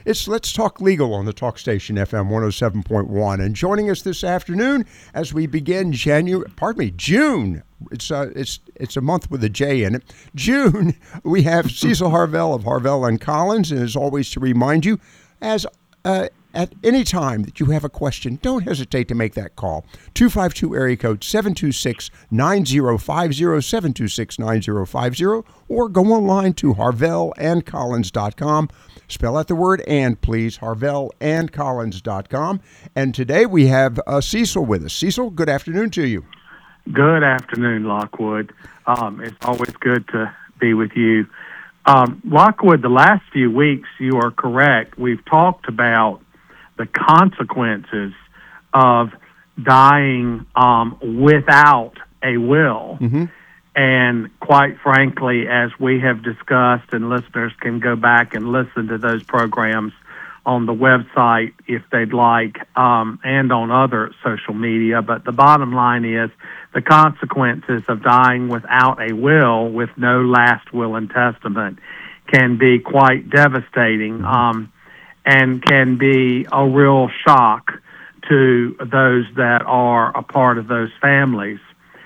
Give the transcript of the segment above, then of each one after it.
It's Let's Talk Legal on the Talk Station FM 107.1. And joining us this afternoon as we begin June. It's a month with a J in it. June, we have Cecil Harvell of Harvell and Collins. And as always, to remind you, at any time that you have a question, don't hesitate to make that call. 252 area code 726-9050, 726-9050, or go online to harvellandcollins.com. Spell out the word "and," please, harvellandcollins.com. And today we have Cecil with us. Cecil, good afternoon to you. Good afternoon, Lockwood. It's always good to be with you. Lockwood, the last few weeks, you are correct. We've talked about the consequences of dying without a will. Mm-hmm. And quite frankly, as we have discussed, and listeners can go back and listen to those programs on the website if they'd like, and on other social media. But the bottom line is the consequences of dying without a will, with no last will and testament, can be quite devastating. And can be a real shock to those that are a part of those families.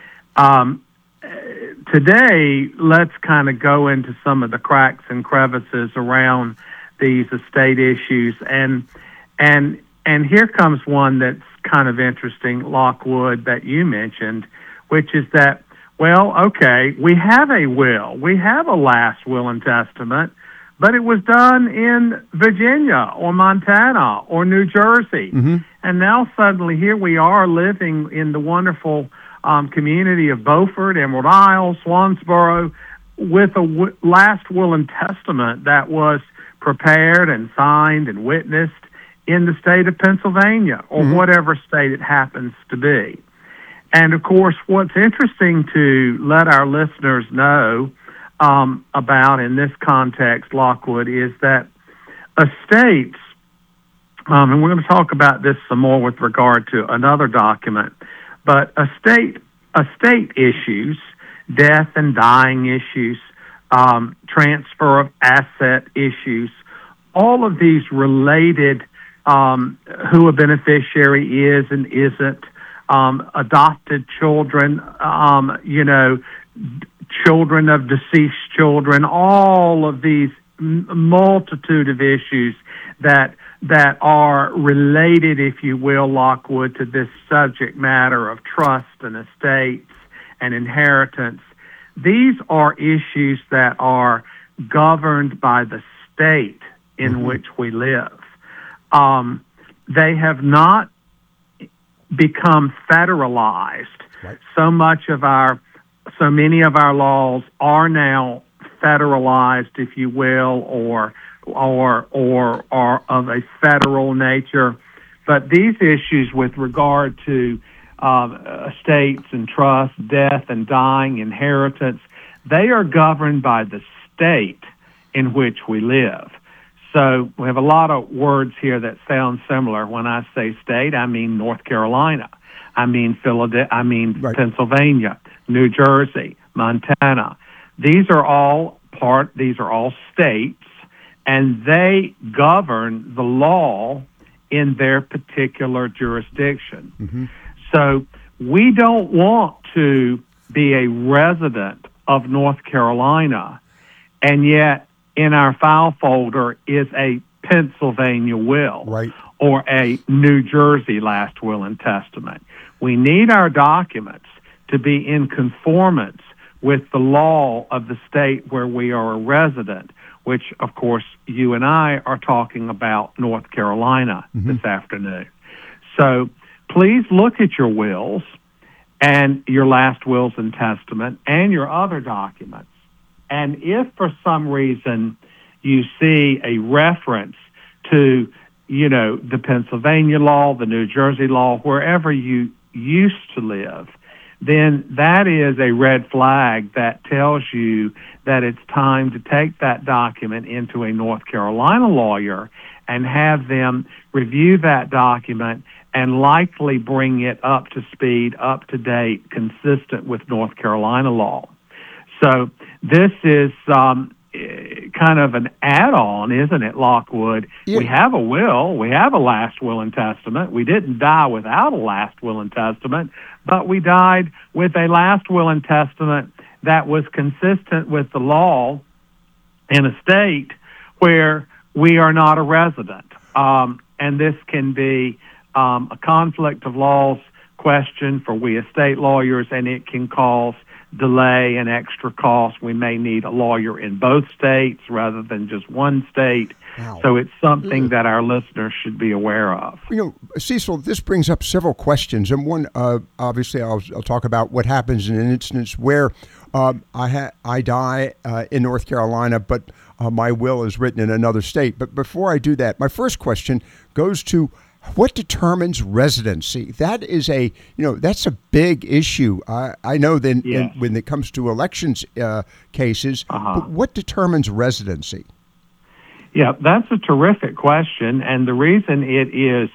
Today, let's kind of go into some of the cracks and crevices around these estate issues. And here comes one that's kind of interesting, Lockwood, that you mentioned, which is that, well, okay, we have a will. We have a last will and testament, but it was done in Virginia or Montana or New Jersey. Mm-hmm. And now suddenly here we are living in the wonderful community of Beaufort, Emerald Isle, Swansboro, with a last will and testament that was prepared and signed and witnessed in the state of Pennsylvania or mm-hmm. whatever state it happens to be. And, of course, what's interesting to let our listeners know about in this context, Lockwood, is that estates, and we're going to talk about this some more with regard to another document, but estate issues, death and dying issues, transfer of asset issues, all of these related who a beneficiary is and isn't, adopted children, children of deceased children, all of these multitude of issues that are related, if you will, Lockwood, to this subject matter of trust and estates and inheritance. These are issues that are governed by the state in mm-hmm. which we live. They have not become federalized. Right. So many of our laws are now federalized, if you will, or are of a federal nature. But these issues with regard to estates and trust, death and dying, inheritance, they are governed by the state in which we live. So we have a lot of words here that sound similar. When I say state, I mean North Carolina. I mean Philadelphia. I mean right. Pennsylvania, New Jersey, Montana. These are all states, and they govern the law in their particular jurisdiction. Mm-hmm. So we don't want to be a resident of North Carolina, and yet in our file folder is a Pennsylvania will right. or a New Jersey last will and testament. We need our documents to be in conformance with the law of the state where we are a resident, which, of course, you and I are talking about North Carolina mm-hmm. this afternoon. So please look at your wills and your last wills and testament and your other documents. And if for some reason you see a reference to, the Pennsylvania law, the New Jersey law, wherever you used to live, then that is a red flag that tells you that it's time to take that document into a North Carolina lawyer and have them review that document and likely bring it up to speed, up to date, consistent with North Carolina law. So this is kind of an add-on, isn't it, Lockwood? Yeah. We have a will. We have a last will and testament. We didn't die without a last will and testament, but we died with a last will and testament that was consistent with the law in a state where we are not a resident. And this can be a conflict of laws question for we estate lawyers, and it can cause delay and extra costs. We may need a lawyer in both states rather than just one state. Wow. So it's something that our listeners should be aware of. Cecil, this brings up several questions. And one, obviously, I'll talk about what happens in an instance where I die in North Carolina, but my will is written in another state. But before I do that, my first question goes to what determines residency? That is that's a big issue. I know when it comes to elections cases, but what determines residency? Yeah, that's a terrific question, and the reason it is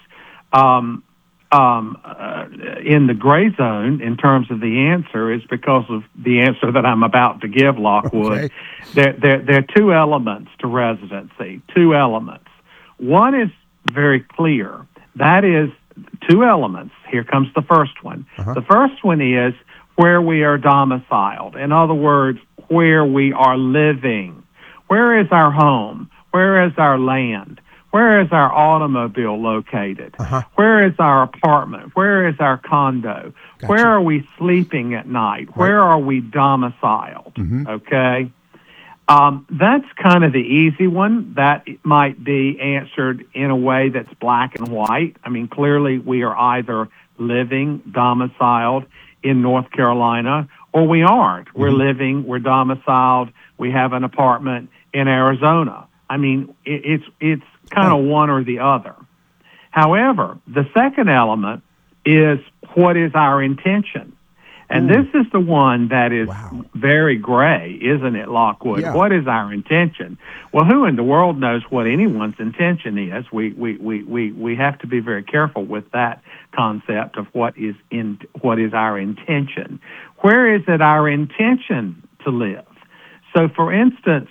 in the gray zone in terms of the answer is because of the answer that I'm about to give, Lockwood. Okay. There are two elements to residency, two elements. One is very clear. That is two elements. Here comes the first one. The first one is where we are domiciled. In other words, where we are living. Where is our home? Where is our land? Where is our automobile located? Where is our apartment? Where is our condo? Gotcha. Where are we sleeping at night? Right. Where are we domiciled? Okay? That's kind of the easy one. That might be answered in a way that's black and white. I mean, clearly we are either living, domiciled in North Carolina, or we aren't. We're living, we're domiciled, we have an apartment in Arizona. I mean, it's kind of one or the other. However, the second element is what is our intention? And this is the one that is very gray, isn't it, Lockwood? Yeah. What is our intention? Well, who in the world knows what anyone's intention is? We have to be very careful with that concept of what is our intention. Where is it our intention to live? So, for instance,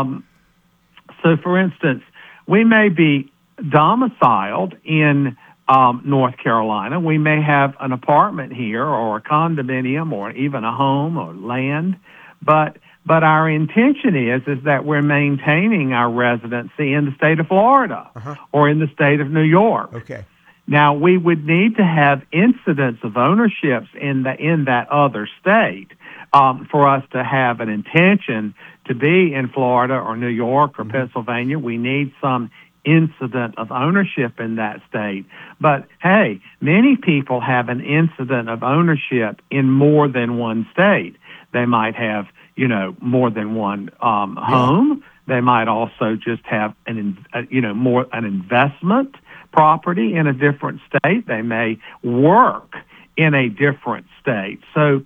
we may be domiciled in North Carolina. We may have an apartment here or a condominium or even a home or land, but our intention is that we're maintaining our residency in the state of Florida or in the state of New York. Okay. Now, we would need to have incidents of ownerships in that other state for us to have an intention to be in Florida or New York or Pennsylvania. We need some incident of ownership in that state. But, hey, many people have an incident of ownership in more than one state. They might have, more than one home. They might also just have an investment property in a different state. They may work in a different state. So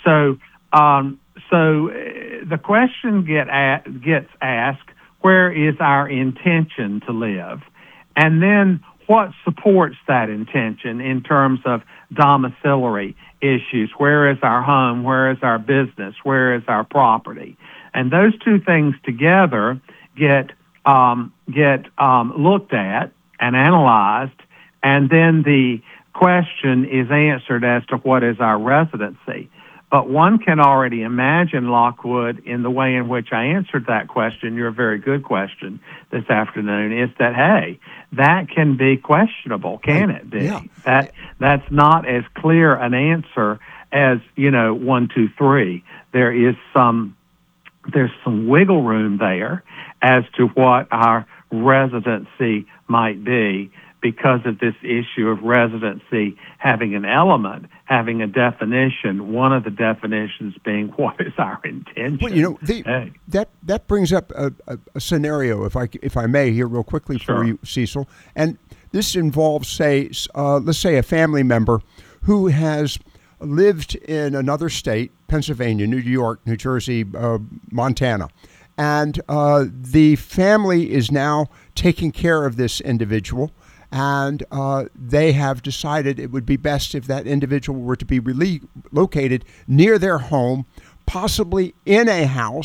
the question gets asked, where is our intention to live? And then what supports that intention in terms of domiciliary issues? Where is our home? Where is our business? Where is our property? And those two things together get looked at and analyzed, and then the question is answered as to what is our residency. But one can already imagine, Lockwood, in the way in which I answered that question, your very good question this afternoon, is that, hey, that can be questionable, can it be? Yeah. That's not as clear an answer as, 1, 2, 3. There's some wiggle room there as to what our residency might be, because of this issue of residency having an element, having a definition, one of the definitions being what is our intention. Well, that brings up a scenario, if I may, here real quickly for you, Cecil. And this involves, let's say a family member who has lived in another state, Pennsylvania, New York, New Jersey, Montana. And the family is now taking care of this individual. And they have decided it would be best if that individual were to be located near their home, possibly in a house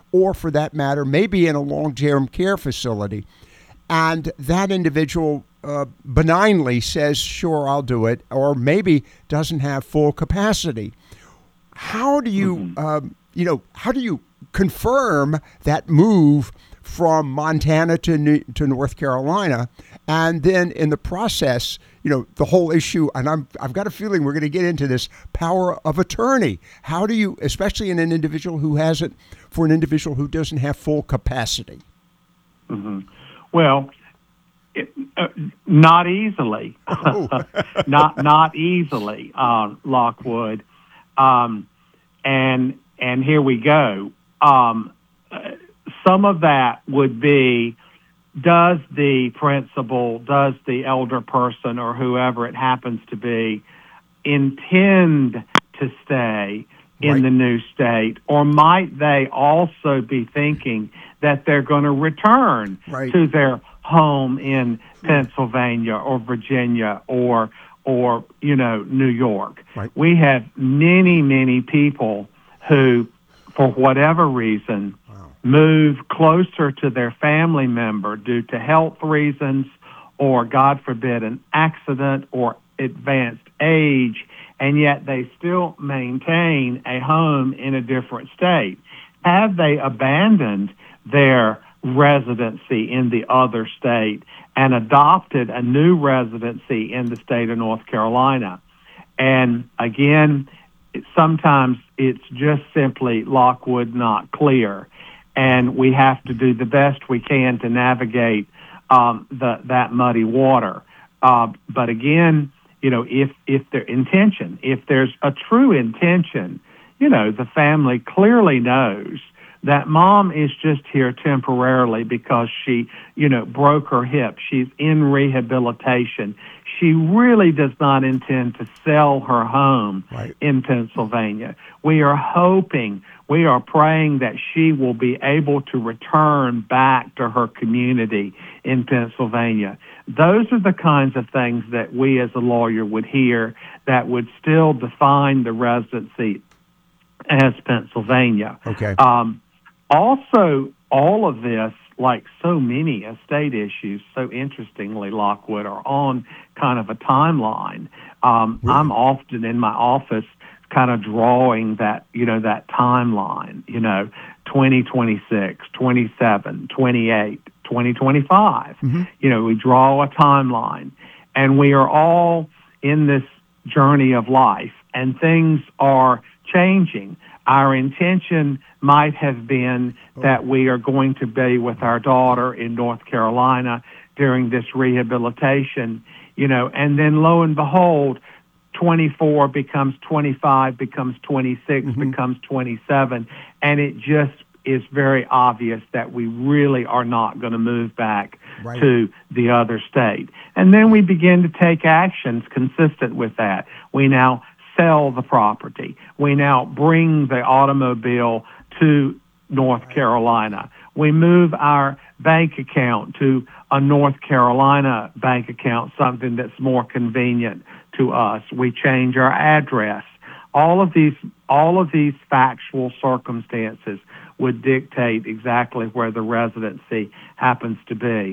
or for that matter, maybe in a long-term care facility, and that individual benignly says, sure, I'll do it, or maybe doesn't have full capacity. How do you, how do you confirm that move from Montana to North Carolina, and then in the process, the whole issue, and I've got a feeling we're going to get into this power of attorney. How do you, especially in an individual who hasn't, for an individual who doesn't have full capacity? Mm-hmm. Well, not easily, not easily, Lockwood, and here we go. Some of that would be, does the principal, does the elder person, or whoever it happens to be, intend to stay in the new state, or might they also be thinking that they're going to return to their home in Pennsylvania or Virginia or New York? We have many people who, for whatever reason, move closer to their family member due to health reasons or, God forbid, an accident or advanced age, and yet they still maintain a home in a different state. Have they abandoned their residency in the other state and adopted a new residency in the state of North Carolina? And again, sometimes it's just simply, Lockwood, not clear. And we have to do the best we can to navigate that muddy water. But again, if their intention, if there's a true intention, the family clearly knows that mom is just here temporarily because she, broke her hip. She's in rehabilitation. She really does not intend to sell her home in Pennsylvania. We are hoping, we are praying that she will be able to return back to her community in Pennsylvania. Those are the kinds of things that we as a lawyer would hear that would still define the residency as Pennsylvania. Okay. Also, all of this, like so many estate issues, so interestingly, Lockwood, are on kind of a timeline. Really? I'm often in my office kind of drawing that, that timeline, 2026, 27, 28, 2025. Mm-hmm. We draw a timeline, and we are all in this journey of life, and things are changing. Our intention might have been that we are going to be with our daughter in North Carolina during this rehabilitation, and then lo and behold, 24 becomes 25, becomes 26, mm-hmm. becomes 27, and it just is very obvious that we really are not going to move back to the other state. And then we begin to take actions consistent with that. We now sell the property. We now bring the automobile to North Carolina. We move our bank account to a North Carolina bank account, something that's more convenient to us. We change our address. All of these factual circumstances would dictate exactly where the residency happens to be.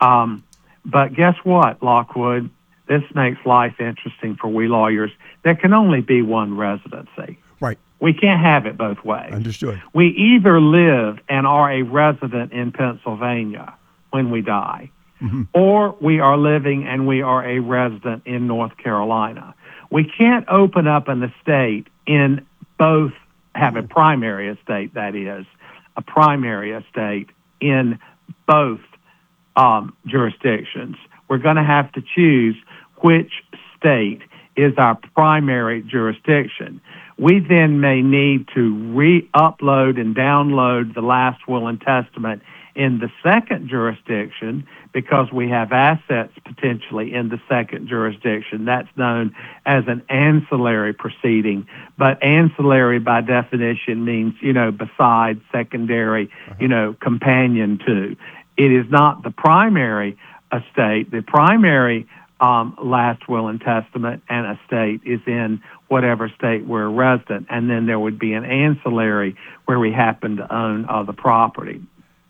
But guess what, Lockwood? This makes life interesting for we lawyers. There can only be one residency. Right. We can't have it both ways. Understood. We either live and are a resident in Pennsylvania when we die, mm-hmm. or we are living and we are a resident in North Carolina. We can't open up an estate in both, have a primary estate, that is, a primary estate in both jurisdictions. We're going to have to choose which state is our primary jurisdiction. We then may need to re-upload and download the last will and testament in the second jurisdiction because we have assets potentially in the second jurisdiction. That's known as an ancillary proceeding. But ancillary by definition means, beside, secondary, companion to. It is not the primary estate. The primary last will and testament and estate is in whatever state we're a resident, and then there would be an ancillary where we happen to own other property.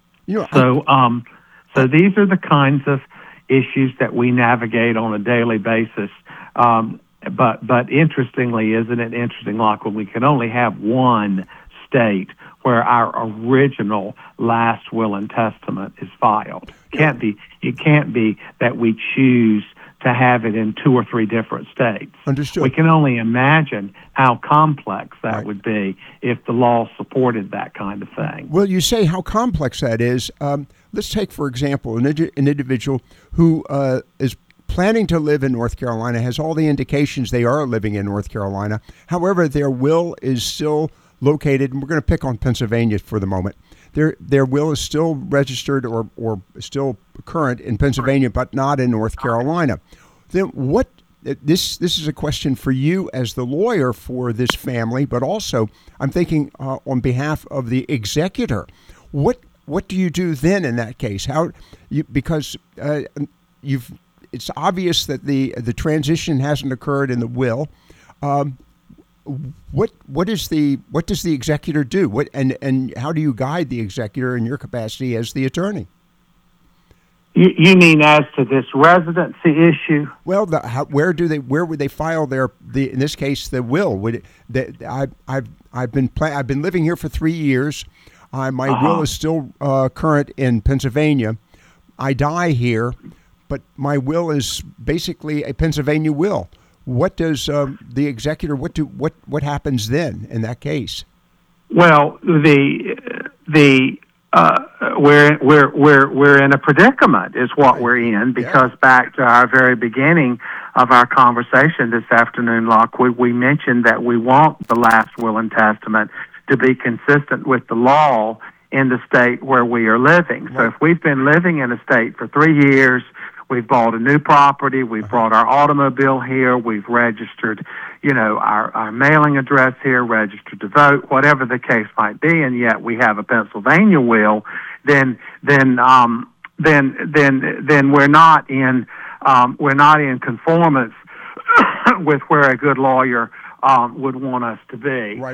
So these are the kinds of issues that we navigate on a daily basis. But interestingly, isn't it interesting, Lockwood, we can only have one state where our original last will and testament is filed. It can't be that we choose to have it in 2 or 3 different states. Understood. We can only imagine how complex that would be if the law supported that kind of thing. Well, you say how complex that is. Let's take, for example, an individual who is planning to live in North Carolina, has all the indications they are living in North Carolina. However, their will is still located, and we're going to pick on Pennsylvania for the moment. Their will is still registered or still current in Pennsylvania, but not in North Carolina. Then what? This is a question for you as the lawyer for this family, but also I'm thinking on behalf of the executor. What do you do then in that case? Because it's obvious that the transition hasn't occurred in the will. What does the executor do? And how do you guide the executor in your capacity as the attorney? You mean as to this residency issue? Well, where would they file in this case the will? I've been living here for 3 years. My will is still current in Pennsylvania. I die here, but my will is basically a Pennsylvania will. What does the executor? What happens then in that case? Well, we're in a predicament is what we're in, because back to our very beginning of our conversation this afternoon, Lockwood, we mentioned that we want the last will and testament to be consistent with the law in the state where we are living. So if we've been living in a state for 3 years, we've bought a new property, we've brought our automobile here, we've registered, our mailing address here, registered to vote, whatever the case might be, and yet we have a Pennsylvania will, then we're not in conformance with where a good lawyer would want us to be. Right.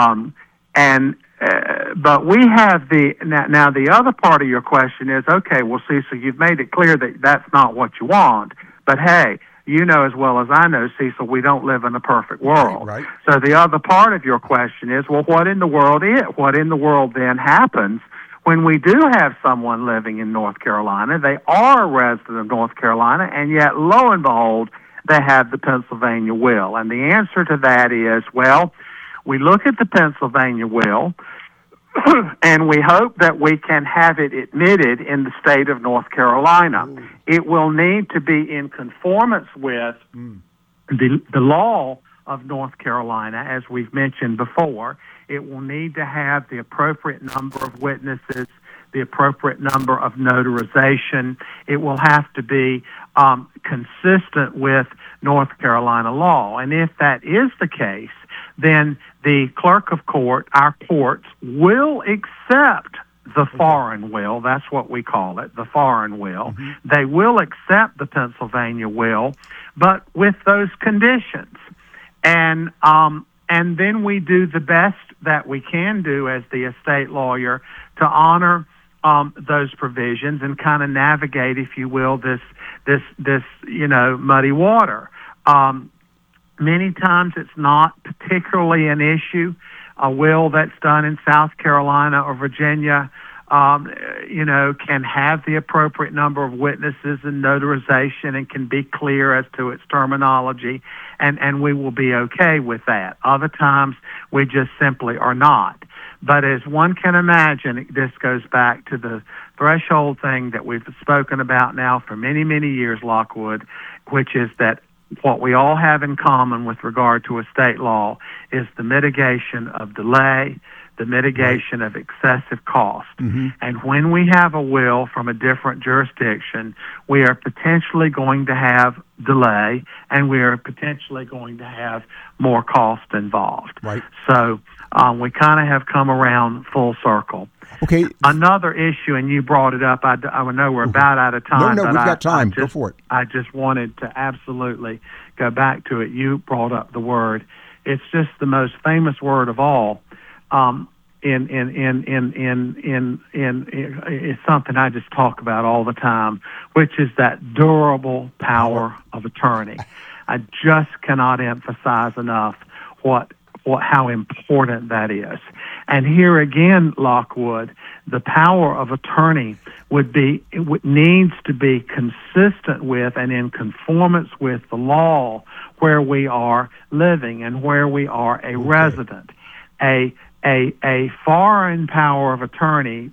But we have now the other part of your question is, okay, well, Cecil, you've made it clear that that's not what you want, but hey, you know as well as I know, Cecil, we don't live in a perfect world. Right. So the other part of your question is, well, what in the world then happens when we do have someone living in North Carolina? They are a resident of North Carolina, and yet, lo and behold, they have the Pennsylvania will. And the answer to that is, well, we look at the Pennsylvania will, and we hope that we can have it admitted in the state of North Carolina. It will need to be in conformance with the law of North Carolina, as we've mentioned before. It will need to have the appropriate number of witnesses, the appropriate number of notarization. It will have to be consistent with North Carolina law. And if that is the case, then the clerk of court, our courts, will accept the foreign will. That's what we call it, the foreign will. Mm-hmm. They will accept the Pennsylvania will, but with those conditions. And then we do the best that we can do as the estate lawyer to honor those provisions and kind of navigate, if you will, this muddy water. Many times it's not particularly an issue. A will that's done in South Carolina or Virginia, can have the appropriate number of witnesses and notarization and can be clear as to its terminology, and we will be okay with that. Other times we just simply are not. But as one can imagine, this goes back to the threshold thing that we've spoken about now for many, many years, Lockwood, which is that what we all have in common with regard to estate law is the mitigation of delay, the mitigation of excessive cost. Mm-hmm. And when we have a will from a different jurisdiction, we are potentially going to have delay, and we are potentially going to have more cost involved. Right. So we kind of have come around full circle. Okay. Another issue, and you brought it up, I know we're about out of time. No, we've got time. Go for it. I just wanted to absolutely go back to it. You brought up the word It's just the most famous word of all. It's something I just talk about all the time, which is that durable power of attorney. I just cannot emphasize enough how important that is. And here again, Lockwood, the power of attorney needs to be consistent with and in conformance with the law where we are living and where we are a resident. A foreign power of attorney,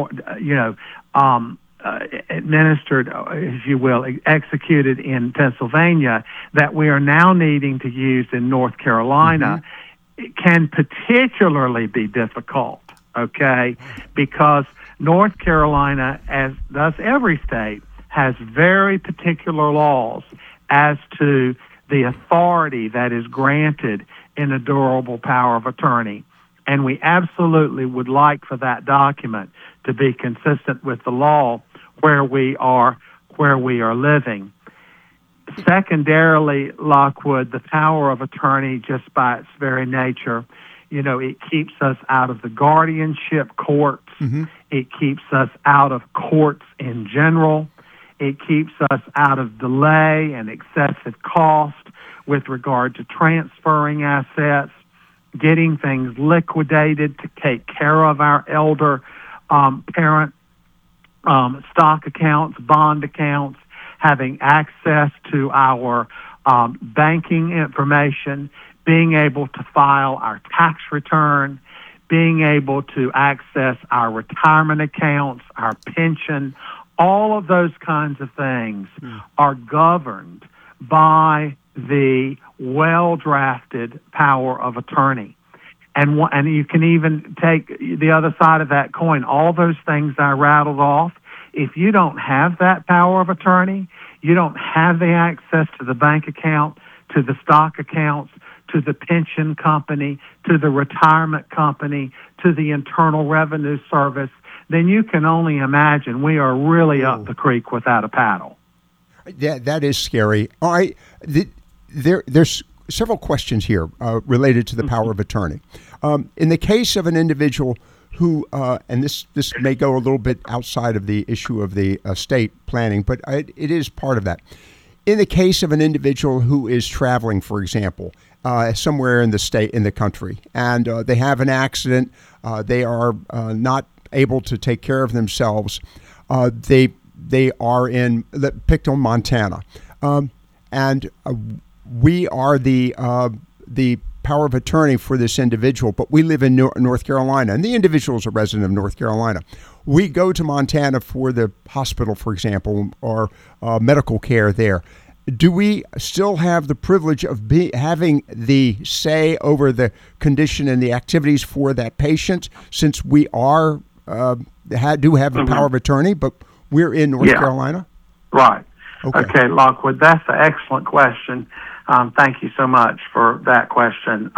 administered, if you will, executed in Pennsylvania, that we are now needing to use in North Carolina, can particularly be difficult, okay? Because North Carolina, as does every state, has very particular laws as to the authority that is granted in a durable power of attorney. And we absolutely would like for that document to be consistent with the law where we are living. Secondarily, Lockwood, the power of attorney, just by its very nature, it keeps us out of the guardianship courts. It keeps us out of courts in general. It keeps us out of delay and excessive cost with regard to transferring assets, getting things liquidated to take care of our elder parent stock accounts, bond accounts, having access to our banking information, being able to file our tax return, being able to access our retirement accounts, our pension. All of those kinds of things are governed by the well-drafted power of attorney. And you can even take the other side of that coin. All those things I rattled off, if you don't have that power of attorney, you don't have the access to the bank account, to the stock accounts, to the pension company, to the retirement company, to the Internal Revenue Service, then you can only imagine we are really up the creek without a paddle. That is scary. All right, there's several questions here related to the power of attorney. In the case of an individual who, and this may go a little bit outside of the issue of the estate planning, but it is part of that. In the case of an individual who is traveling, for example, somewhere in the country, and they have an accident, they are not able to take care of themselves. They are in Pictou, Montana, and we are the power of attorney for this individual, but we live in North Carolina, and the individual is a resident of North Carolina. We go to Montana for the hospital, for example, or medical care there. Do we still have the privilege of having the say over the condition and the activities for that patient, since we are do have the power of attorney, but we're in North Carolina? Right. Okay, Lockwood, that's an excellent question. Thank you so much for that question.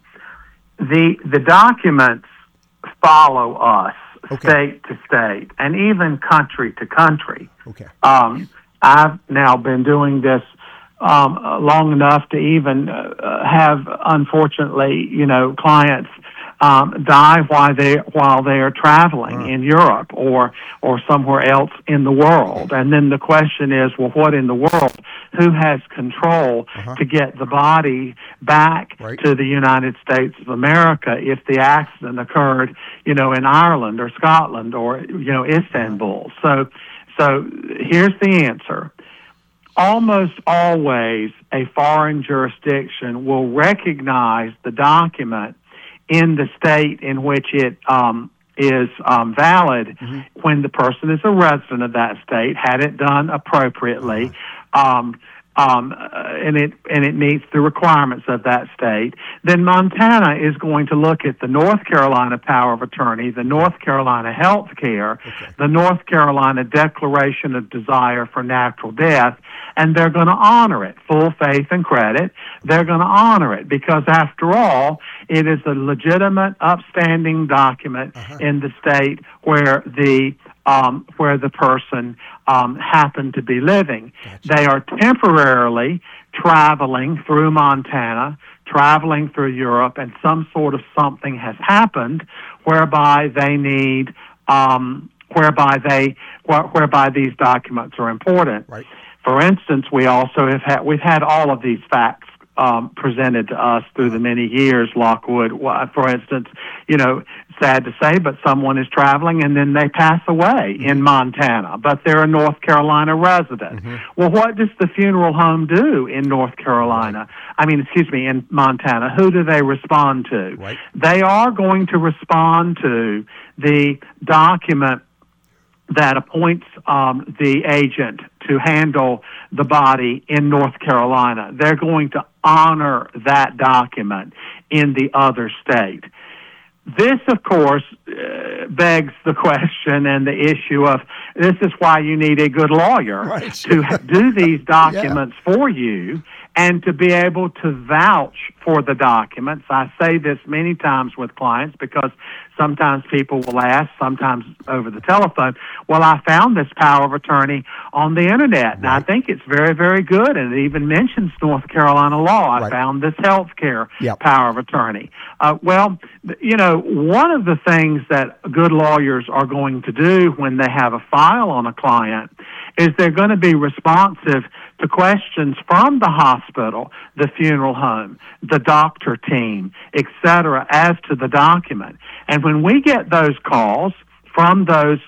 The documents follow us state to state and even country to country. Okay. I've now been doing this long enough to even have, unfortunately, clients die while they are traveling in Europe or somewhere else in the world. And then the question is, well, what in the world? Who has control to get the body back to the United States of America if the accident occurred, in Ireland or Scotland or, Istanbul? So here's the answer. Almost always a foreign jurisdiction will recognize the document in the state in which it is valid when the person is a resident of that state, had it done appropriately, and it meets the requirements of that state. Then Montana is going to look at the North Carolina power of attorney, the North Carolina health care, the North Carolina Declaration of Desire for Natural Death, and they're going to honor it, full faith and credit. They're going to honor it because, after all, it is a legitimate, upstanding document in the state where the person happened to be living. They are temporarily traveling through Montana traveling through Europe, and some sort of something has happened whereby they need, whereby these documents are important. Right. For instance, we've had all of these facts presented to us through the many years, Lockwood. For instance, sad to say, but someone is traveling and then they pass away in Montana, but they're a North Carolina resident. Mm-hmm. Well, what does the funeral home do in North Carolina? In Montana. Who do they respond to? Right. They are going to respond to the document that appoints the agent to handle the body in North Carolina. They're going to honor that document in the other state. This, of course, begs the question and the issue of, this is why you need a good lawyer to do these documents for you and to be able to vouch for the documents. I say this many times with clients because sometimes people will ask, sometimes over the telephone, well, I found this power of attorney on the Internet, and I think it's very, very good, and it even mentions North Carolina law. I found this health care power of attorney. One of the things that good lawyers are going to do when they have a file on a client is they're going to be responsive to questions from the hospital, the funeral home, the doctor team, etc., as to the document. And when we get those calls from those,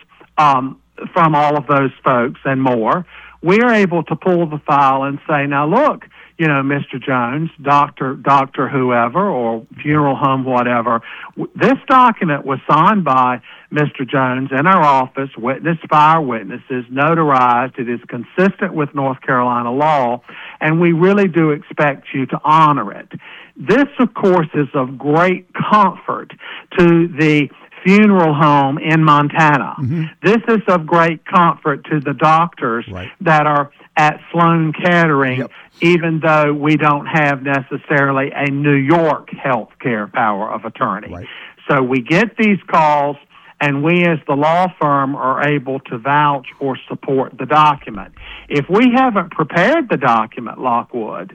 from all of those folks and more, we are able to pull the file and say, now look, Mr. Jones, doctor whoever, or funeral home whatever, this document was signed by Mr. Jones in our office, witnessed by our witnesses, notarized. It is consistent with North Carolina law, and we really do expect you to honor it. This, of course, is of great comfort to the funeral home in Montana. Mm-hmm. This is of great comfort to the doctors that are at Sloan Kettering, even though we don't have necessarily a New York health care power of attorney. Right. So we get these calls, and we as the law firm are able to vouch or support the document. If we haven't prepared the document, Lockwood,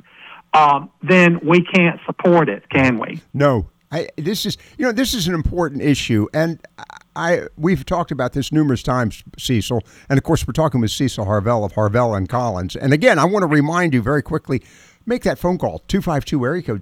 then we can't support it, can we? No. This is an important issue, and we've talked about this numerous times, Cecil, and of course we're talking with Cecil Harvell of Harvell and Collins. And again, I want to remind you very quickly, make that phone call, 252 area code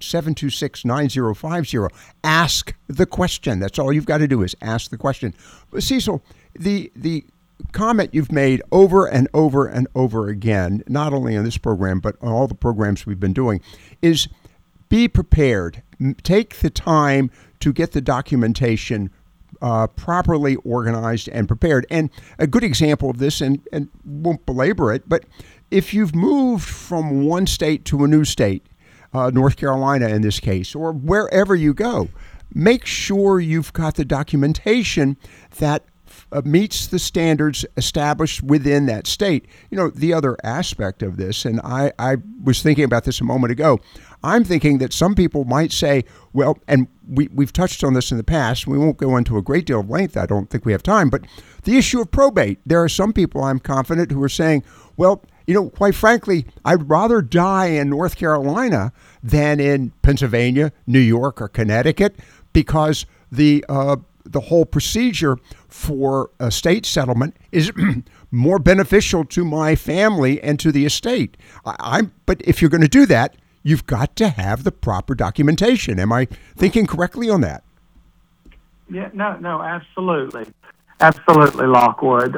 726-9050. Ask the question. That's all you've got to do is ask the question. Cecil, the comment you've made over and over and over again, not only on this program but on all the programs we've been doing, is be prepared. Take the time to get the documentation properly organized and prepared. And a good example of this, and won't belabor it, but if you've moved from one state to a new state, North Carolina in this case, or wherever you go, make sure you've got the documentation that meets the standards established within that state. The other aspect of this, and I was thinking about this a moment ago, I'm thinking that some people might say, well, and we've touched on this in the past, we won't go into a great deal of length, I don't think we have time, but the issue of probate. There are some people, I'm confident, who are saying, well, quite frankly, I'd rather die in North Carolina than in Pennsylvania, New York, or Connecticut, because the whole procedure for estate settlement is more beneficial to my family and to the estate. But if you're going to do that, you've got to have the proper documentation. Am I thinking correctly on that? Yeah, no, absolutely. Absolutely, Lockwood.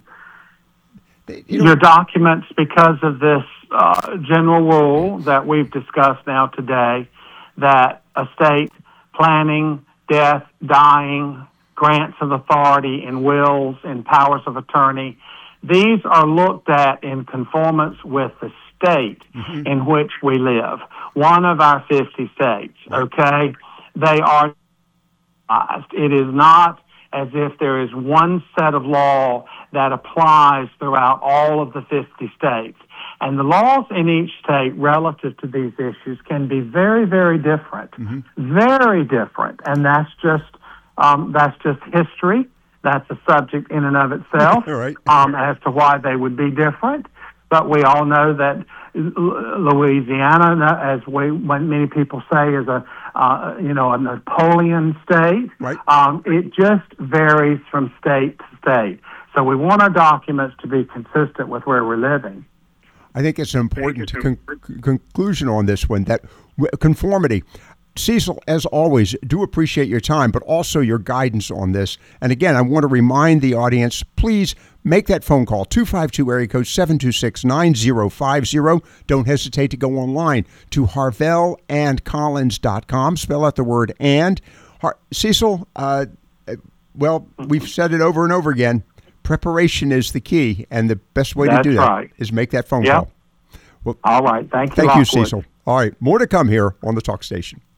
Your documents, because of this general rule that we've discussed now today, that estate planning, death, dying, grants of authority, and wills and powers of attorney, these are looked at in conformance with the state in which we live, one of our 50 states, okay? They are, it is not as if there is one set of law that applies throughout all of the 50 states. And the laws in each state relative to these issues can be very, very different, very different. And that's just history. That's a subject in and of itself, as to why they would be different. But we all know that Louisiana, as many people say, is a Napoleon state. Right. It just varies from state to state. So we want our documents to be consistent with where we're living. I think it's an important conclusion on this one, that conformity. Cecil, as always, do appreciate your time, but also your guidance on this. And again, I want to remind the audience, please make that phone call, 252 area code 726-9050. Don't hesitate to go online to harvelandcollins.com. Spell out the word and. Cecil, we've said it over and over again. Preparation is the key, and the best way to do that is make that phone call. Well, all right. Thank you, Cecil. All right. More to come here on the Talk Station.